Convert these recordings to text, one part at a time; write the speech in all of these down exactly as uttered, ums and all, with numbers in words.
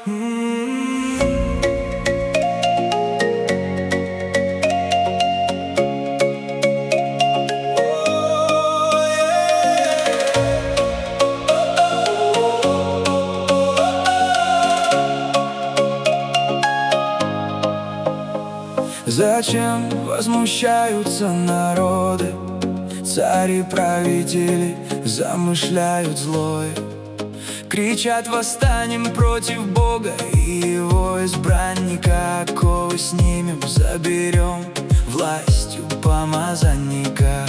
Зачем возмущаются народы? Цари-правители замышляют злое. Кричат: восстанем против Бога и Его избранника. Оковы снимем, заберем властью помазанника.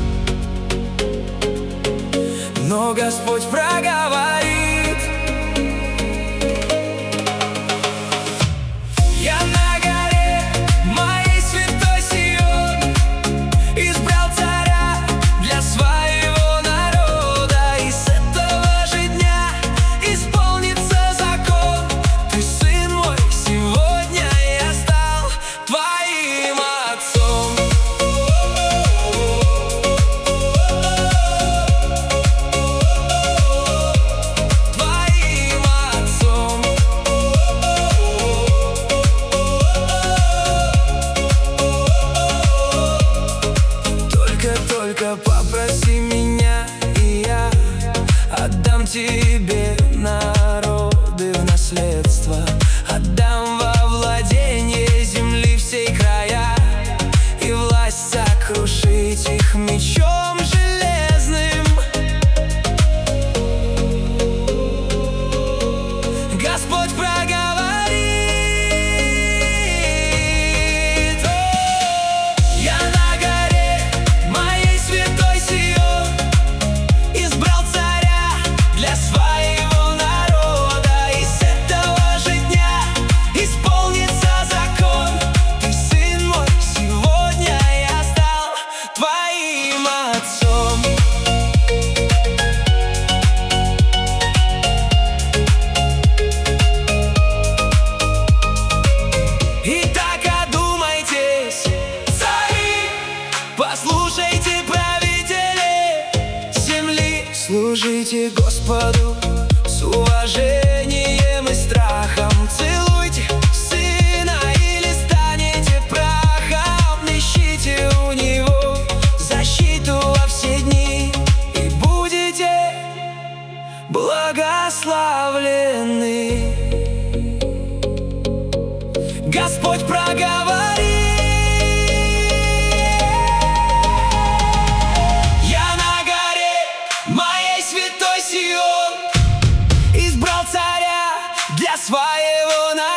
Но Господь проговорит: я на горе моей святой Сион избрал царя для своего народа, и с этого же дня исполнится закон. Ты, сын мой, сегодня я стал твоим отцом. Твоим отцом. Только попроси меня, и я отдам тебе народы в наследство. Отдам во владение земли всей края, и власть сокрушить их мечом железным. Господь проговорит: я на горе моей святой Сион избрал царя для своего народа, и с этого же дня исполнится закон. Ты, сын мой, сегодня я стал твоим отцом. Итак, одумайтесь, цари, послушайте, правители земли. Служите Господу с уважением и страхом. Целуйте сына или станете прахом. Ищите у него защиту во все дни, и будете благословлены. Господь проговорит: я на горе моей святой Сион избрал царя для своего народа.